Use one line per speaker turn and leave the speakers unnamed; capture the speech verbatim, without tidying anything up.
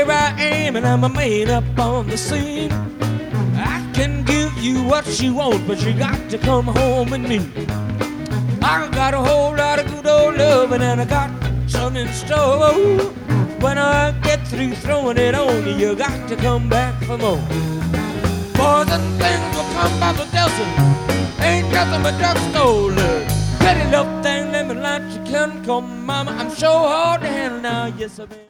here I am and I'm a man up on the scene. I can give you what you want, but you got to come home with me. I got a whole lot of good old loving and I got some in store. When I get through throwing it on you, you got to come back for more. Boys and things will come by the dozen, ain't nothing but drugstore love. Pretty little thing, let me light you can come, mama. I'm so hard to handle now, yes I am.